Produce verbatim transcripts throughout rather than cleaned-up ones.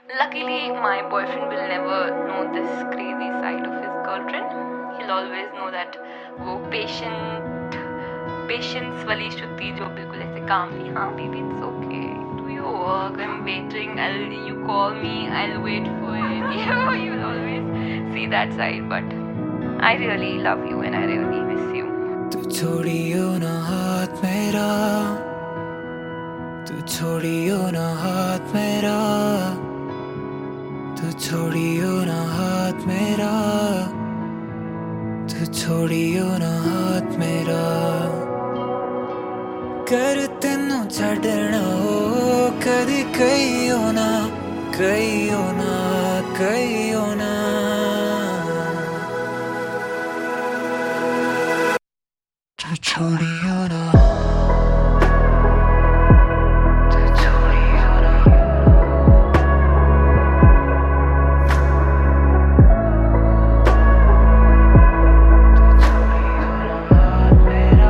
Luckily, my boyfriend will never know this crazy side of his girlfriend. He'll always know that वो patient, patience वाली श्रुति जो बिल्कुल ऐसे काम नहीं, हाँ baby it's okay, do your work, I'm waiting, I'll you call me, I'll wait for it. You know, you'll always see that side, but I really love you and I really miss you. तू छोड़ियो ना हाथ मेरा, तू छोड़ियो ना हाथ मेरा, तू छोड़ियो ना हाथ मेरा, तू छोड़ियो ना हाथ मेरा। कर तेनू छड़ना हो कदी कहियो ना, कहियो ना, कहियो ना। तू छोड़ियो ना, तू छोड़ियो ना, तू छोड़ियो ना हाथ मेरा।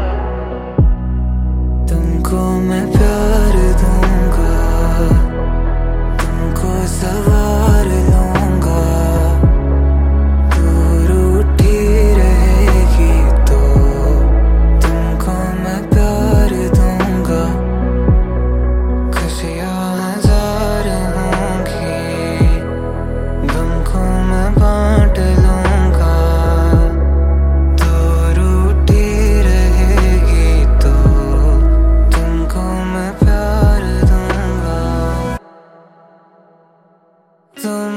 तुमको मैं प्यार दूंगा, तुमको सवार लूंगा, दूर उठी रहेगी तो तुमको मैं प्यार दूंगा। खुशियाँ हजार होंगी, गम को मैं बांट लूंगा, दूर उठी रहेगी तो तुमको मैं प्यार दूंगा। तुम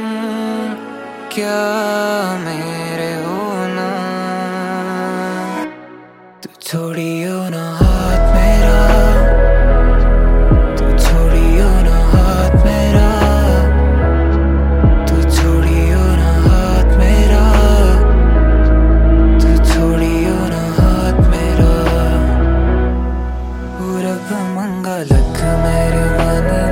क्या मेरे हो ना, तू छोड़ियो ना हाथ मेरा, तू छोड़ियो ना हाथ मेरा, तू छोड़ियो ना हाथ मेरा, तू छोड़ियो ना हाथ मेरा। पूरब मंगा लख मेरे मन